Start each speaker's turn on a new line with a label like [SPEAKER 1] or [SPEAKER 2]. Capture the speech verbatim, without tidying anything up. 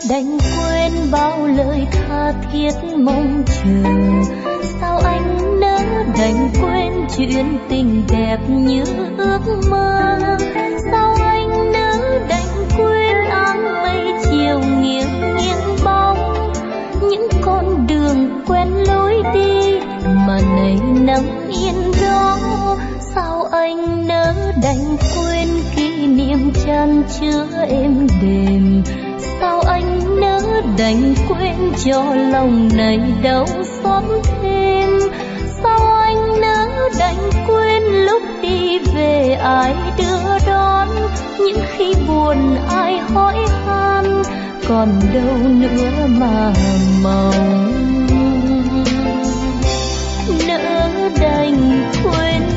[SPEAKER 1] đành quên bao lời tha thiết mong chờ. Sao anh nỡ đành quên chuyện tình đẹp như ước mơ. Sao anh nỡ đành quên áng mây chiều nghiêng nghiêng bóng những con đường quen lối đi mà nay nắng yên đó. Sao anh nỡ đành quên kỷ niệm chan chứa êm đềm. Sao anh nỡ đành quên cho lòng này đau xót thêm. Sao anh nỡ đành quên lúc đi về ai đưa đón. Những khi buồn ai hỏi han còn đâu nữa mà mong. Nỡ đành quên